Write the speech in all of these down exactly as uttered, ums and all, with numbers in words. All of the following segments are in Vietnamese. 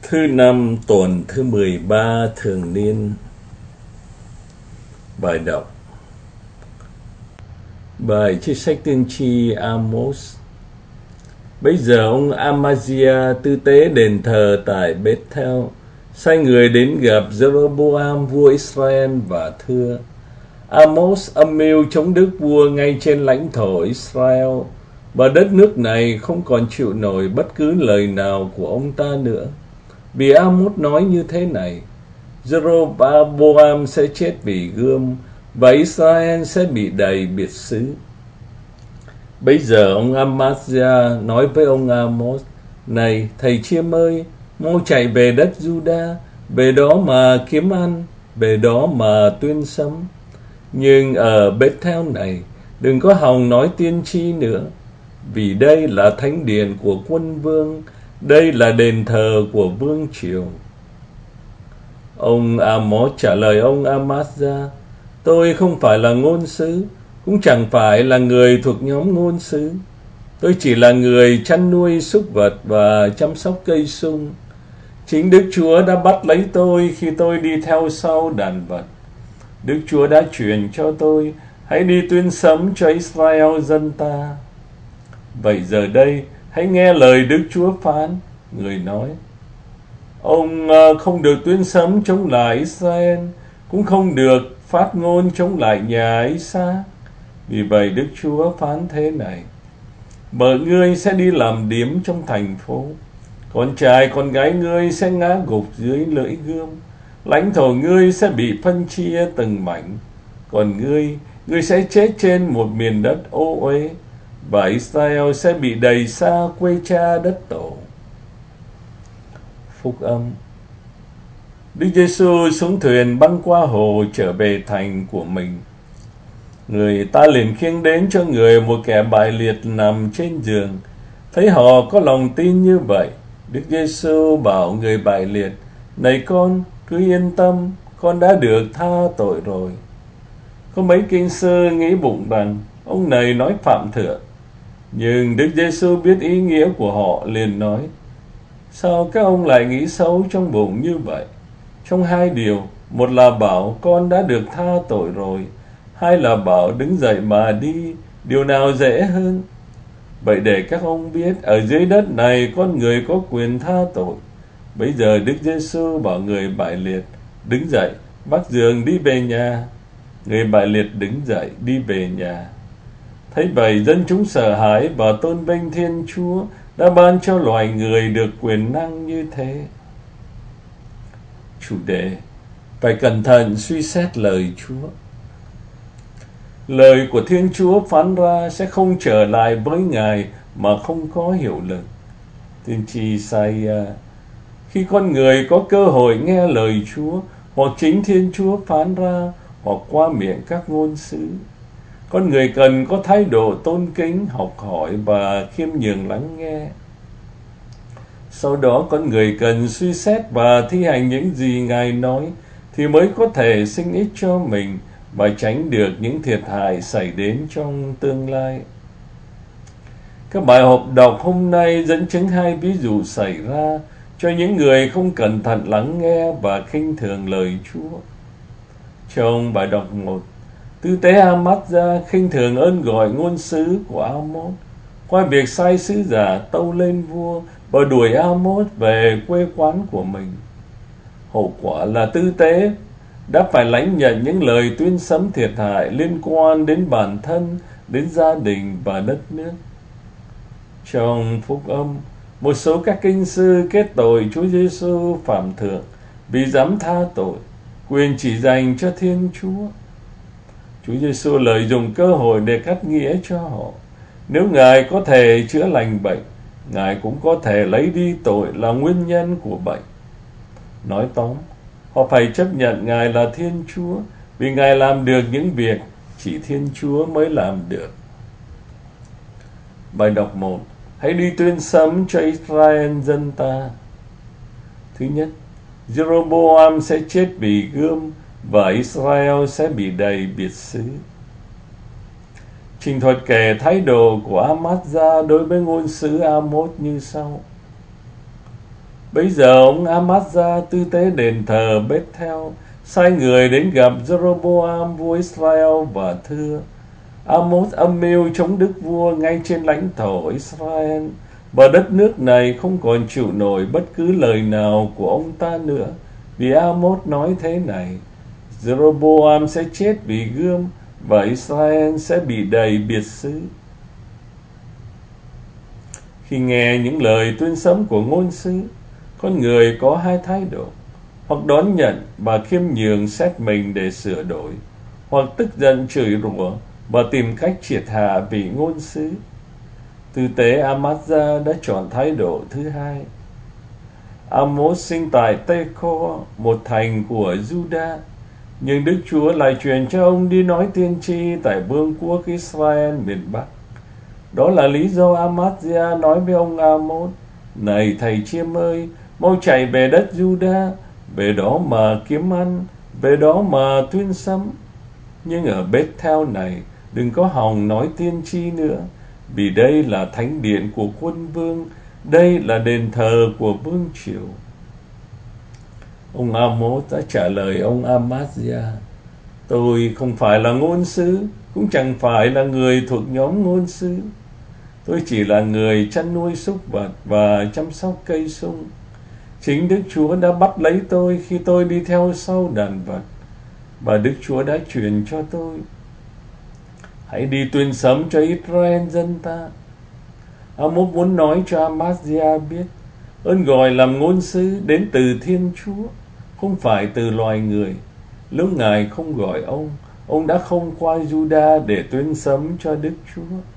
Thứ năm tuần thứ mười ba thường niên. Bài đọc. Bài trích sách tiên tri Amos. Bây giờ ông Amazia tư tế đền thờ tại Bethel sai người đến gặp Jeroboam vua Israel và thưa: Amos âm mưu chống Đức vua ngay trên lãnh thổ Israel, và đất nước này không còn chịu nổi bất cứ lời nào của ông ta nữa. Vì Amos nói như thế này: Jeroboam sẽ chết vì gươm, và Israel sẽ bị đầy biệt xứ. Bây giờ ông Amazia nói với ông Amos: Này thầy chiêm ơi, mau chạy về đất Juda, về đó mà kiếm ăn, về đó mà tuyên sấm. Nhưng ở Bethel này đừng có hòng nói tiên tri nữa, vì đây là thánh điện của quân vương, đây là đền thờ của vương triều. Ông Amos trả lời ông Amazia: Tôi không phải là ngôn sứ, cũng chẳng phải là người thuộc nhóm ngôn sứ. Tôi chỉ là người chăn nuôi súc vật và chăm sóc cây sung. Chính Đức Chúa đã bắt lấy tôi khi tôi đi theo sau đàn vật. Đức Chúa đã truyền cho tôi: Hãy đi tuyên sấm cho Israel dân ta. Vậy giờ đây, hãy nghe lời Đức Chúa phán. Người nói: Ông không được tuyên sấm chống lại Israel, cũng không được phát ngôn chống lại nhà Isa. Vì vậy Đức Chúa phán thế này: Vợ ngươi sẽ đi làm điếm trong thành phố, con trai con gái ngươi sẽ ngã gục dưới lưỡi gươm, lãnh thổ ngươi sẽ bị phân chia từng mảnh, còn ngươi, ngươi sẽ chết trên một miền đất ô uế, và Israel sẽ bị đầy xa quê cha đất tổ. Phúc âm. Đức Giêsu xuống thuyền băng qua hồ trở về thành của mình. Người ta liền khiêng đến cho người một kẻ bại liệt nằm trên giường. Thấy họ có lòng tin như vậy, Đức Giêsu bảo người bại liệt: Này con, cứ yên tâm, con đã được tha tội rồi. Có mấy kinh sư nghĩ bụng rằng ông này nói phạm thượng, nhưng Đức Giêsu biết ý nghĩa của họ, liền nói: Sao các ông lại nghĩ xấu trong bụng như vậy? Trong hai điều, một là bảo con đã được tha tội rồi, hai là bảo đứng dậy mà đi, điều nào dễ hơn? Vậy để các ông biết, ở dưới đất này con người có quyền tha tội. Bây giờ Đức Giêsu bảo người bại liệt: Đứng dậy, vác giường đi về nhà. Người bại liệt đứng dậy đi về nhà. Thấy vậy, dân chúng sợ hãi và tôn vinh Thiên Chúa đã ban cho loài người được quyền năng như thế. Chủ đề: Phải cẩn thận suy xét lời Chúa. Lời của Thiên Chúa phán ra sẽ không trở lại với Ngài mà không có hiệu lực. Tiên tri Isaiah: Khi con người có cơ hội nghe lời Chúa, hoặc chính Thiên Chúa phán ra, hoặc qua miệng các ngôn sứ, con người cần có thái độ tôn kính, học hỏi và khiêm nhường lắng nghe. Sau đó con người cần suy xét và thi hành những gì Ngài nói, thì mới có thể sinh ích cho mình và tránh được những thiệt hại xảy đến trong tương lai. Các bài học đọc hôm nay dẫn chứng hai ví dụ xảy ra cho những người không cẩn thận lắng nghe và khinh thường lời Chúa. Trong bài đọc một, tư tế Amazia khinh thường ơn gọi ngôn sứ của Amos qua việc sai sứ giả tâu lên vua và đuổi Amos về quê quán của mình. Hậu quả là tư tế đã phải lãnh nhận những lời tuyên sấm thiệt hại liên quan đến bản thân, đến gia đình và đất nước. Trong phúc âm, một số các kinh sư kết tội Chúa Giêsu phạm thượng vì dám tha tội, quyền chỉ dành cho Thiên Chúa. Chúa Giêsu lợi dụng cơ hội để cắt nghĩa cho họ. Nếu Ngài có thể chữa lành bệnh, Ngài cũng có thể lấy đi tội là nguyên nhân của bệnh. Nói tóm, họ phải chấp nhận Ngài là Thiên Chúa, vì Ngài làm được những việc chỉ Thiên Chúa mới làm được. Bài đọc một. Hãy đi tuyên sấm cho Israel dân ta. Thứ nhất, Jeroboam sẽ chết vì gươm, và Israel sẽ bị đầy biệt xứ. Trình thuật kể thái độ của Amazia đối với ngôn sứ Amos như sau: Bây giờ ông Amazia tư tế đền thờ Bethel sai người đến gặp Jeroboam vua Israel và thưa: Amos âm mưu chống đức vua ngay trên lãnh thổ Israel, và đất nước này không còn chịu nổi bất cứ lời nào của ông ta nữa. Vì Amos nói thế này: Jeroboam sẽ chết vì gươm, và Israel sẽ bị đầy biệt xứ. Khi nghe những lời tuyên sấm của ngôn sứ, con người có hai thái độ: hoặc đón nhận và khiêm nhường xét mình để sửa đổi, hoặc tức giận chửi rủa và tìm cách triệt hạ vị ngôn sứ. Tư tế Amazia đã chọn thái độ thứ hai. Amos sinh tại Teco, một thành của Juda, nhưng Đức Chúa lại truyền cho ông đi nói tiên tri tại vương quốc Israel miền Bắc. Đó là lý do Amazia nói với ông Amos: Này thầy chiêm ơi, mau chạy về đất Juda, về đó mà kiếm ăn, về đó mà tuyên sấm. Nhưng ở Bethel này đừng có hòng nói tiên tri nữa, vì đây là thánh điện của quân vương, đây là đền thờ của vương triều. Ông Amos đã trả lời ông Amazia: Tôi không phải là ngôn sứ, cũng chẳng phải là người thuộc nhóm ngôn sứ. Tôi chỉ là người chăn nuôi súc vật và chăm sóc cây sung. Chính Đức Chúa đã bắt lấy tôi khi tôi đi theo sau đàn vật, và Đức Chúa đã truyền cho tôi: Hãy đi tuyên sấm cho Israel dân ta. Amos muốn nói cho Amazia biết ơn gọi làm ngôn sứ đến từ Thiên Chúa, không phải từ loài người. Nếu Ngài không gọi ông, ông đã không qua Juda để tuyên sấm cho Đức Chúa.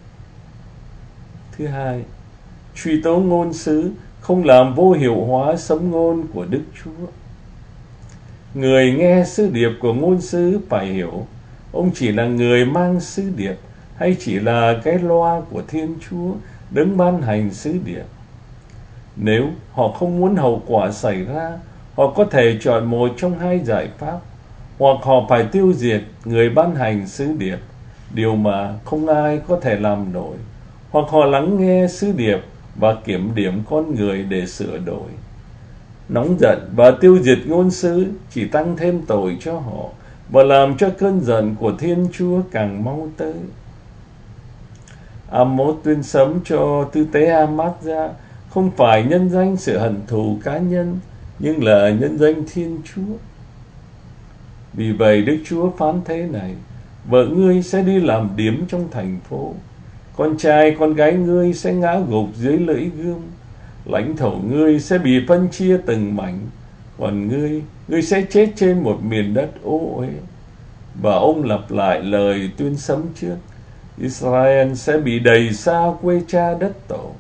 Thứ hai, truy tố ngôn sứ không làm vô hiệu hóa sấm ngôn của Đức Chúa. Người nghe sứ điệp của ngôn sứ phải hiểu, ông chỉ là người mang sứ điệp, hay chỉ là cái loa của Thiên Chúa đấng ban hành sứ điệp. Nếu họ không muốn hậu quả xảy ra, họ có thể chọn một trong hai giải pháp: hoặc họ phải tiêu diệt người ban hành sứ điệp, điều mà không ai có thể làm nổi, hoặc họ lắng nghe sứ điệp và kiểm điểm con người để sửa đổi. Nóng giận và tiêu diệt ngôn sứ chỉ tăng thêm tội cho họ và làm cho cơn giận của Thiên Chúa càng mau tới. Amos tuyên sấm cho tư tế Amazia không phải nhân danh sự hận thù cá nhân, nhưng là nhân danh Thiên Chúa. Vì vậy Đức Chúa phán thế này: Vợ ngươi sẽ đi làm điếm trong thành phố, con trai con gái ngươi sẽ ngã gục dưới lưỡi gươm, lãnh thổ ngươi sẽ bị phân chia từng mảnh, còn ngươi, ngươi sẽ chết trên một miền đất ô uế. Và ông lặp lại lời tuyên sấm trước: Israel sẽ bị đầy xa quê cha đất tổ.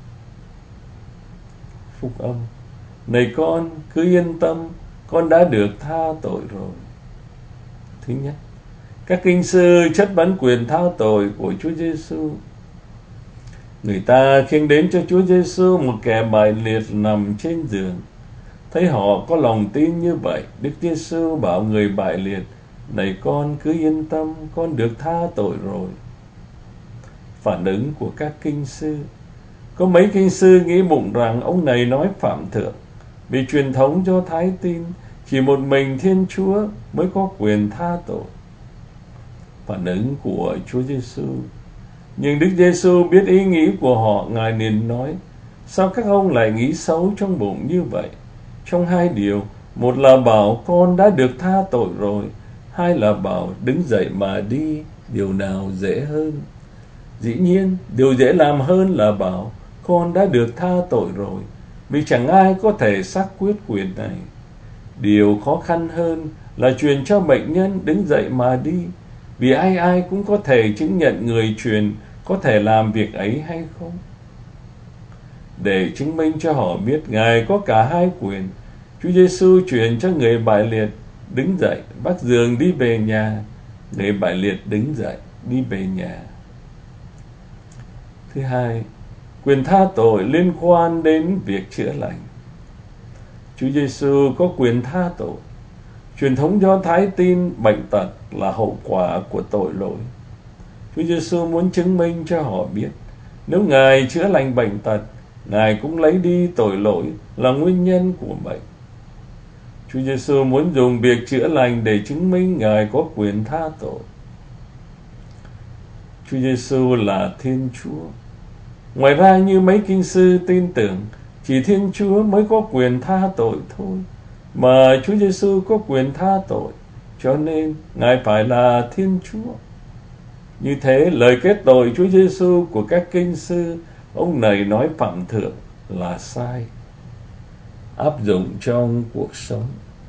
Phúc âm: Này con, cứ yên tâm, con đã được tha tội rồi. Thứ nhất, các kinh sư chất vấn quyền tha tội của Chúa Giêsu. Người ta khiêng đến cho Chúa Giêsu một kẻ bại liệt nằm trên giường. Thấy họ có lòng tin như vậy, Đức Giêsu bảo người bại liệt: Này con, cứ yên tâm, con được tha tội rồi. Phản ứng của các kinh sư: Có mấy kinh sư nghĩ bụng rằng ông này nói phạm thượng, vì truyền thống Do Thái tin chỉ một mình Thiên Chúa mới có quyền tha tội. Phản ứng của Chúa Giêsu: Nhưng Đức Giêsu biết ý nghĩ của họ, Ngài liền nói: Sao các ông lại nghĩ xấu trong bụng như vậy? Trong hai điều, một là bảo con đã được tha tội rồi, hai là bảo đứng dậy mà đi, điều nào dễ hơn? Dĩ nhiên, điều dễ làm hơn là bảo con đã được tha tội rồi, vì chẳng ai có thể xác quyết quyền này. Điều khó khăn hơn là truyền cho bệnh nhân đứng dậy mà đi, vì ai ai cũng có thể chứng nhận người truyền có thể làm việc ấy hay không. Để chứng minh cho họ biết Ngài có cả hai quyền, Chúa Giêsu truyền cho người bại liệt đứng dậy, vác giường đi về nhà. Người bại liệt đứng dậy, đi về nhà. Thứ hai, quyền tha tội liên quan đến việc chữa lành. Chúa Giêsu có quyền tha tội. Truyền thống Do Thái tin bệnh tật là hậu quả của tội lỗi. Chúa Giêsu muốn chứng minh cho họ biết, nếu Ngài chữa lành bệnh tật, Ngài cũng lấy đi tội lỗi là nguyên nhân của bệnh. Chúa Giêsu muốn dùng việc chữa lành để chứng minh Ngài có quyền tha tội. Chúa Giêsu là Thiên Chúa. Ngoài ra, như mấy kinh sư tin tưởng, chỉ Thiên Chúa mới có quyền tha tội thôi, mà Chúa Giêsu có quyền tha tội, cho nên Ngài phải là Thiên Chúa. Như thế, lời kết tội Chúa Giêsu của các kinh sư ông này nói phạm thượng là sai. Áp dụng trong cuộc sống,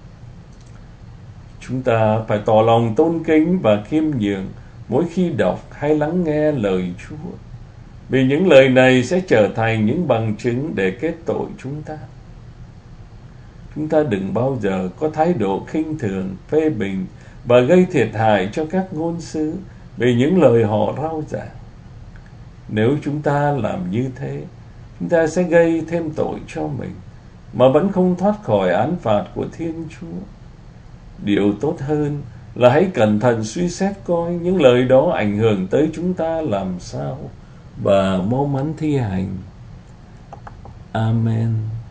chúng ta phải tỏ lòng tôn kính và khiêm nhường mỗi khi đọc hay lắng nghe lời Chúa, vì những lời này sẽ trở thành những bằng chứng để kết tội chúng ta. Chúng ta đừng bao giờ có thái độ khinh thường, phê bình và gây thiệt hại cho các ngôn sứ vì những lời họ rao giảng. Nếu chúng ta làm như thế, chúng ta sẽ gây thêm tội cho mình, mà vẫn không thoát khỏi án phạt của Thiên Chúa. Điều tốt hơn là hãy cẩn thận suy xét coi những lời đó ảnh hưởng tới chúng ta làm sao, và mau mắn thi hành. Amen.